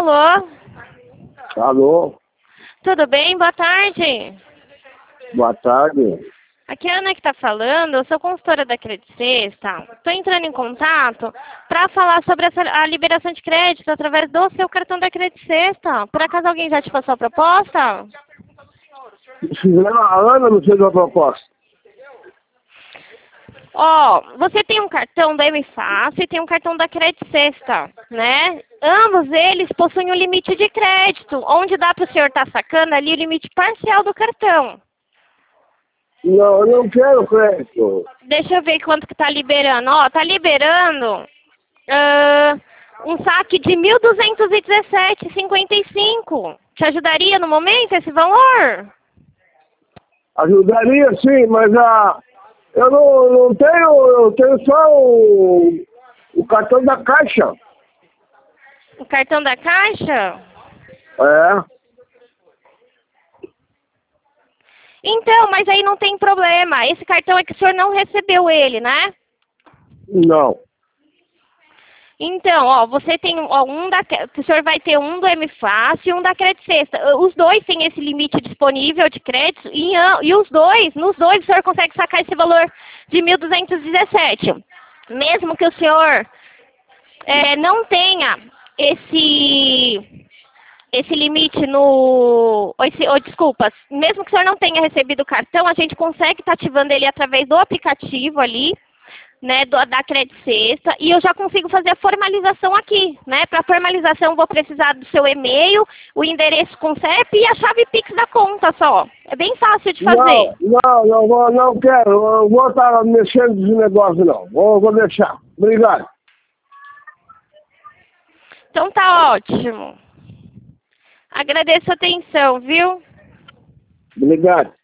Alô? Alô? Tudo bem? Boa tarde. Boa tarde. Aqui é a Ana que está falando, eu sou consultora da Credit Sexta. Estou entrando em contato para falar sobre a liberação de crédito através do seu cartão da Credit Sexta. Por acaso alguém já te passou a proposta? Fizeram a Ana não fez a proposta. Ó, você tem um cartão da MFácil e tem um cartão da Credit Sexta, né? Ambos eles possuem um limite de crédito, onde dá para o senhor estar sacando ali o limite parcial do cartão. Não, eu não quero crédito. Deixa eu ver quanto que tá liberando. Ó, tá liberando um saque de 1.217,55. Te ajudaria no momento esse valor? Ajudaria sim, mas eu não tenho, eu tenho só o cartão da Caixa. O cartão da Caixa? É? Então, mas aí não tem problema. Esse cartão é que o senhor não recebeu ele, né? Não. Então, ó, você tem o senhor vai ter um do MFácil e um da Credit Sexta. Os dois têm esse limite disponível de crédito e nos dois o senhor consegue sacar esse valor de 1.217. Mesmo que o senhor não tenha esse limite desculpa, mesmo que o senhor não tenha recebido o cartão, a gente consegue estar ativando ele através do aplicativo ali, né, da Credit Sexta, e eu já consigo fazer a formalização aqui, né? Para formalização vou precisar do seu e-mail, o endereço com CEP e a chave Pix da conta só. É bem fácil de fazer. Não quero, eu vou estar mexendo nesse negócio não. Vou deixar. Obrigado. Então tá ótimo. Agradeço a atenção, viu? Obrigado.